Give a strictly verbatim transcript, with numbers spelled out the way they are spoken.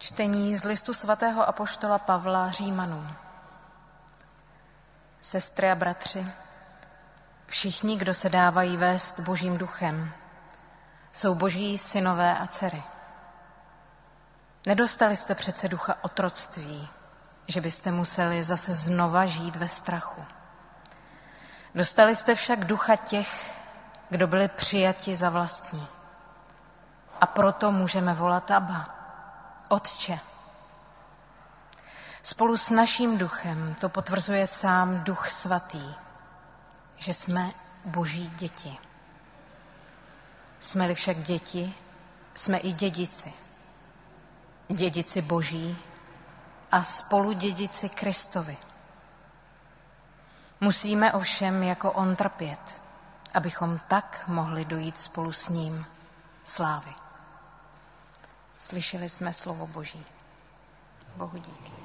Čtení z listu svatého apoštola Pavla Římanům. Sestry a bratři, všichni, kdo se dávají vést Božím duchem, jsou Boží synové a dcery. Nedostali jste přece ducha otroctví, že byste museli zase znova žít ve strachu. Dostali jste však ducha těch, kdo byli přijati za vlastní. A proto můžeme volat Abba, Otče. Spolu s naším duchem to potvrzuje sám Duch Svatý, že jsme Boží děti. Jsme-li však děti, jsme i dědici. Dědici Boží a spoludědici Kristovi. Musíme ovšem jako on trpět, abychom tak mohli dojít spolu s ním slávy. Slyšeli jsme slovo Boží. Bohu díky.